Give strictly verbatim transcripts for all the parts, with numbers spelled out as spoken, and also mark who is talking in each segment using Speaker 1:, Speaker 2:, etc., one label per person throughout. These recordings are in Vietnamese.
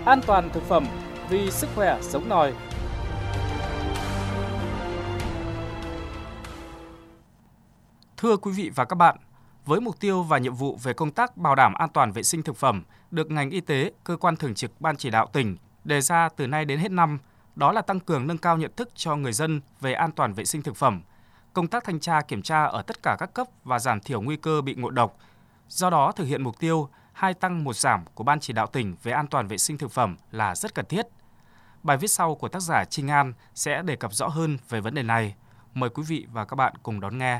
Speaker 1: An toàn thực phẩm vì sức khỏe sống nòi.
Speaker 2: Thưa quý vị và các bạn, với mục tiêu và nhiệm vụ về công tác bảo đảm an toàn vệ sinh thực phẩm được ngành y tế, cơ quan thường trực Ban Chỉ đạo tỉnh đề ra từ nay đến hết năm, đó là tăng cường nâng cao nhận thức cho người dân về an toàn vệ sinh thực phẩm, công tác thanh tra kiểm tra ở tất cả các cấp và giảm thiểu nguy cơ bị ngộ độc. Do đó, thực hiện mục tiêu hai tăng một giảm của Ban Chỉ đạo tỉnh về an toàn vệ sinh thực phẩm là rất cần thiết. Bài viết sau của tác giả Trinh An sẽ đề cập rõ hơn về vấn đề này. Mời quý vị và các bạn cùng đón nghe.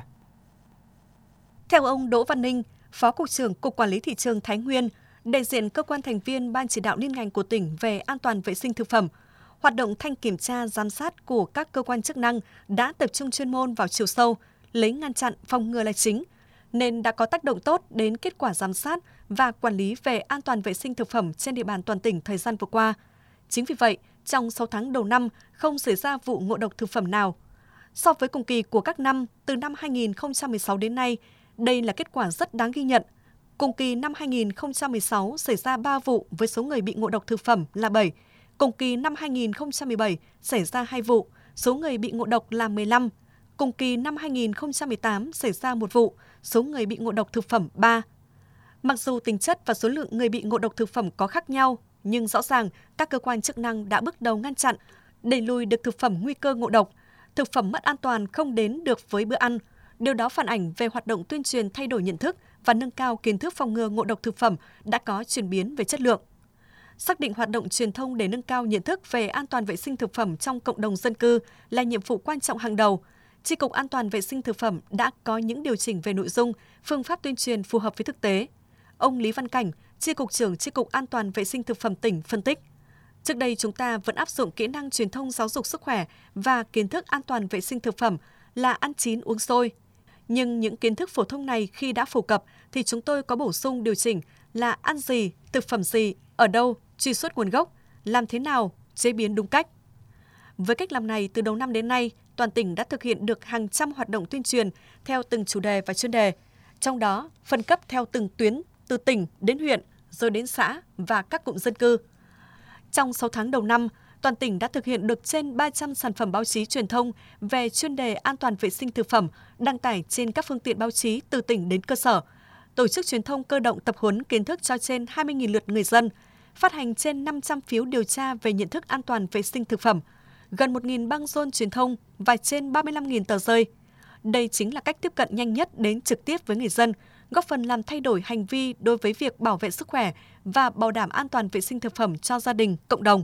Speaker 3: Theo ông Đỗ Văn Ninh, Phó Cục trưởng Cục Quản lý Thị trường Thái Nguyên, đại diện cơ quan thành viên Ban Chỉ đạo liên ngành của tỉnh về an toàn vệ sinh thực phẩm, hoạt động thanh kiểm tra giám sát của các cơ quan chức năng đã tập trung chuyên môn vào chiều sâu, lấy ngăn chặn phòng ngừa là chính, nên đã có tác động tốt đến kết quả giám sát và quản lý về an toàn vệ sinh thực phẩm trên địa bàn toàn tỉnh thời gian vừa qua. Chính vì vậy, trong sáu tháng đầu năm không xảy ra vụ ngộ độc thực phẩm nào. So với cùng kỳ của các năm từ năm hai nghìn không trăm mười sáu đến nay, đây là kết quả rất đáng ghi nhận. Cùng kỳ năm hai nghìn không trăm mười sáu xảy ra ba vụ với số người bị ngộ độc thực phẩm là bảy. Cùng kỳ năm hai nghìn không trăm mười bảy xảy ra hai vụ, số người bị ngộ độc là mười lăm. Cùng kỳ năm hai nghìn không trăm mười tám xảy ra một vụ, số người bị ngộ độc thực phẩm ba. Mặc dù tính chất và số lượng người bị ngộ độc thực phẩm có khác nhau, nhưng rõ ràng các cơ quan chức năng đã bước đầu ngăn chặn, đẩy lùi được thực phẩm nguy cơ ngộ độc. Thực phẩm mất an toàn không đến được với bữa ăn. Điều đó phản ảnh về hoạt động tuyên truyền thay đổi nhận thức và nâng cao kiến thức phòng ngừa ngộ độc thực phẩm đã có chuyển biến về chất lượng. Xác định hoạt động truyền thông để nâng cao nhận thức về an toàn vệ sinh thực phẩm trong cộng đồng dân cư là nhiệm vụ quan trọng hàng đầu. Chi cục An toàn vệ sinh thực phẩm đã có những điều chỉnh về nội dung, phương pháp tuyên truyền phù hợp với thực tế. Ông Lý Văn Cảnh, Chi cục trưởng Chi cục An toàn vệ sinh thực phẩm tỉnh phân tích. Trước đây chúng ta vẫn áp dụng kỹ năng truyền thông giáo dục sức khỏe và kiến thức an toàn vệ sinh thực phẩm là ăn chín uống sôi. Nhưng những kiến thức phổ thông này khi đã phổ cập thì chúng tôi có bổ sung điều chỉnh là ăn gì, thực phẩm gì, ở đâu, truy xuất nguồn gốc, làm thế nào, chế biến đúng cách. Với cách làm này, từ đầu năm đến nay, toàn tỉnh đã thực hiện được hàng trăm hoạt động tuyên truyền theo từng chủ đề và chuyên đề, trong đó phân cấp theo từng tuyến, từ tỉnh đến huyện, rồi đến xã và các cụm dân cư. Trong sáu tháng đầu năm, toàn tỉnh đã thực hiện được trên ba trăm sản phẩm báo chí truyền thông về chuyên đề an toàn vệ sinh thực phẩm đăng tải trên các phương tiện báo chí từ tỉnh đến cơ sở, tổ chức truyền thông cơ động tập huấn kiến thức cho trên hai mươi nghìn lượt người dân, phát hành trên năm trăm phiếu điều tra về nhận thức an toàn vệ sinh thực phẩm, gần một nghìn băng rôn truyền thông và trên ba mươi lăm nghìn tờ rơi. Đây chính là cách tiếp cận nhanh nhất đến trực tiếp với người dân, góp phần làm thay đổi hành vi đối với việc bảo vệ sức khỏe và bảo đảm an toàn vệ sinh thực phẩm cho gia đình, cộng đồng.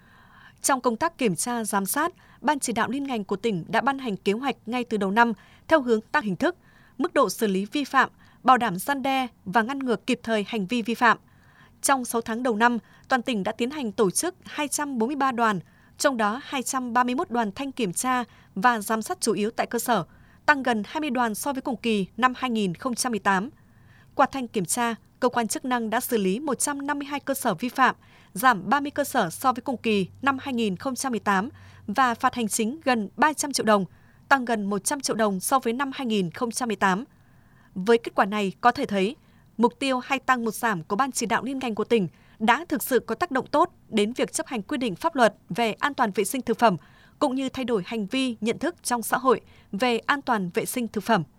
Speaker 3: Trong công tác kiểm tra, giám sát, Ban Chỉ đạo liên ngành của tỉnh đã ban hành kế hoạch ngay từ đầu năm theo hướng tăng hình thức, mức độ xử lý vi phạm, bảo đảm răn đe và ngăn ngừa kịp thời hành vi vi phạm. Trong sáu tháng đầu năm, toàn tỉnh đã tiến hành tổ chức hai trăm bốn mươi ba đoàn, trong đó hai trăm ba mươi mốt đoàn thanh kiểm tra và giám sát chủ yếu tại cơ sở, tăng gần hai mươi đoàn so với cùng kỳ năm hai nghìn không trăm mười tám. Qua thanh kiểm tra, cơ quan chức năng đã xử lý một trăm năm mươi hai cơ sở vi phạm, giảm ba mươi cơ sở so với cùng kỳ năm hai nghìn không trăm mười tám và phạt hành chính gần ba trăm triệu đồng, tăng gần một trăm triệu đồng so với năm hai nghìn không trăm mười tám. Với kết quả này có thể thấy, mục tiêu hai tăng một giảm của Ban Chỉ đạo liên ngành của tỉnh đã thực sự có tác động tốt đến việc chấp hành quy định pháp luật về an toàn vệ sinh thực phẩm, cũng như thay đổi hành vi nhận thức trong xã hội về an toàn vệ sinh thực phẩm.